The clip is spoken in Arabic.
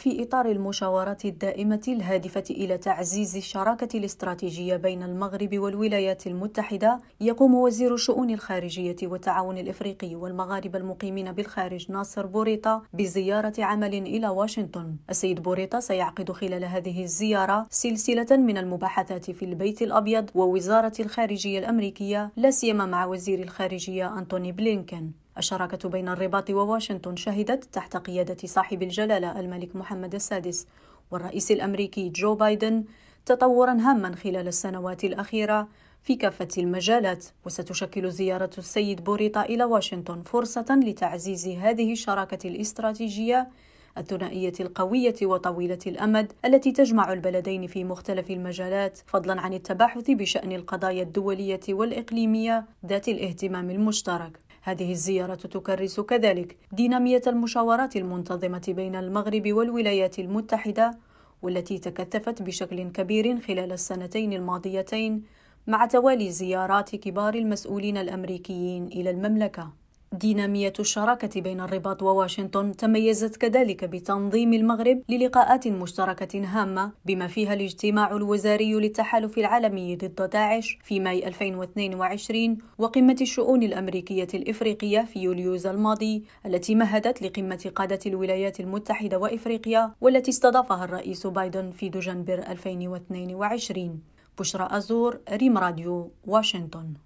في إطار المشاورات الدائمة الهادفة إلى تعزيز الشراكة الاستراتيجية بين المغرب والولايات المتحدة، يقوم وزير الشؤون الخارجية والتعاون الإفريقي والمغاربة المقيمين بالخارج ناصر بوريطة بزيارة عمل إلى واشنطن. السيد بوريطة سيعقد خلال هذه الزيارة سلسلة من المباحثات في البيت الأبيض ووزارة الخارجية الأمريكية، لا سيما مع وزير الخارجية أنتوني بلينكن. الشراكة بين الرباط وواشنطن شهدت تحت قيادة صاحب الجلالة الملك محمد السادس والرئيس الأمريكي جو بايدن تطوراً هاماً خلال السنوات الأخيرة في كافة المجالات، وستشكل زيارة السيد بوريطة إلى واشنطن فرصة لتعزيز هذه الشراكة الاستراتيجية الثنائية القوية وطويلة الأمد التي تجمع البلدين في مختلف المجالات، فضلاً عن التباحث بشأن القضايا الدولية والإقليمية ذات الاهتمام المشترك. هذه الزيارة تكرس كذلك دينامية المشاورات المنتظمة بين المغرب والولايات المتحدة، والتي تكثفت بشكل كبير خلال السنتين الماضيتين مع توالي زيارات كبار المسؤولين الأمريكيين إلى المملكة. دينامية الشراكة بين الرباط وواشنطن تميزت كذلك بتنظيم المغرب للقاءات مشتركة هامة، بما فيها الاجتماع الوزاري للتحالف العالمي ضد داعش في ماي 2022 وقمة الشؤون الأمريكية الإفريقية في يوليوز الماضي، التي مهدت لقمة قادة الولايات المتحدة وإفريقيا والتي استضافها الرئيس بايدن في دجنبر 2022. بشرى أزور، ريم راديو، واشنطن.